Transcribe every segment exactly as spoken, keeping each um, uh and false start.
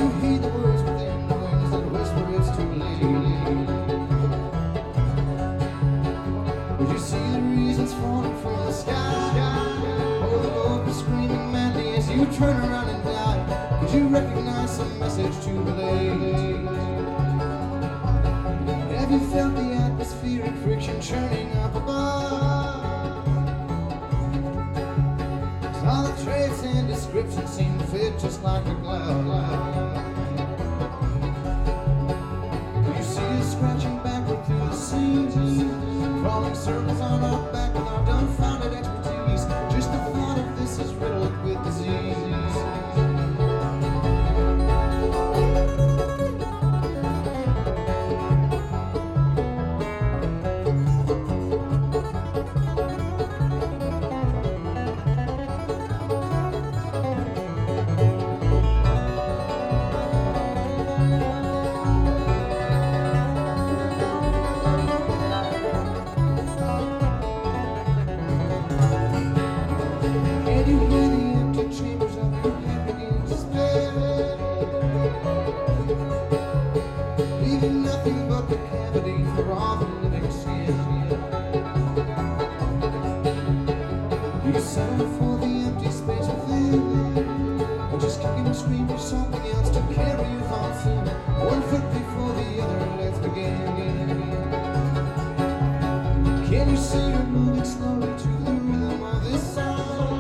you heed the words within the wings that whisper it's too late? Would you see the reasons falling from the sky? Or the Lord was screaming madly as you turn around and die? Could you recognize some message to relay? Have you felt the atmospheric friction churning up above? All the traits and descriptions seem to fit just like a glove. You see us scratching backward through the seams, crawling circles on our back with our dumbfounded expertise. Just the thought of this is riddled with disease. You hear the empty chambers of your head begin to spin, leaving nothing but the cavity for all the living skin. You settle for the empty space within, or just kicking and scream for something else to carry your thoughts in. One foot before the other, let's begin. Can you see you're moving slowly to the rhythm of this song?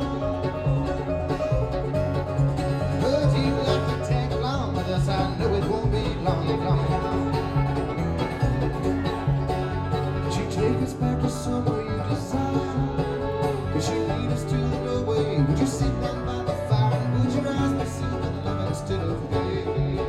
I know it won't be long, long. Would you take us back to somewhere you desire? Would you lead us to the doorway? Would you sit down by the fire? And would your eyes be seen with love instead of hate?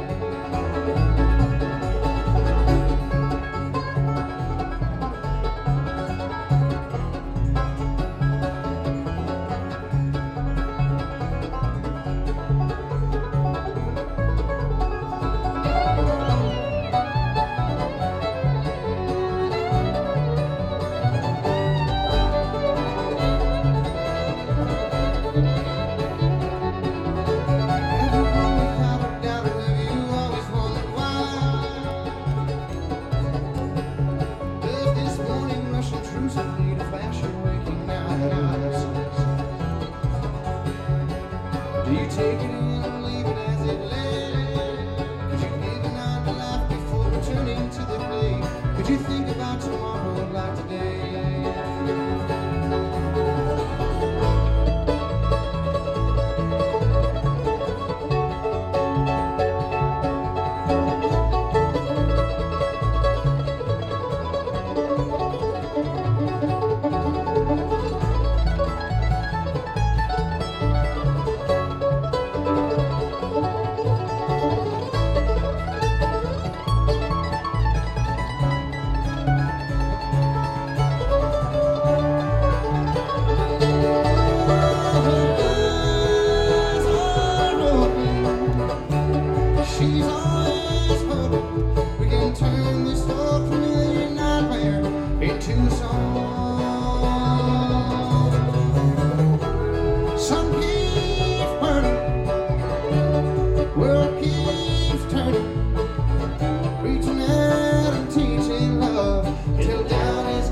Do you take it in and leave it as it lay? Could you give an eye to life before returning to the day? Could you think about tomorrow like today? She's always hoping we can turn this old familiar nightmare into a song. Sun keeps burning, world keeps turning, reaching out and teaching love till doubt is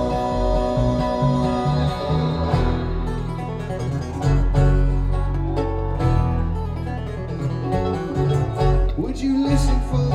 gone. Would you listen for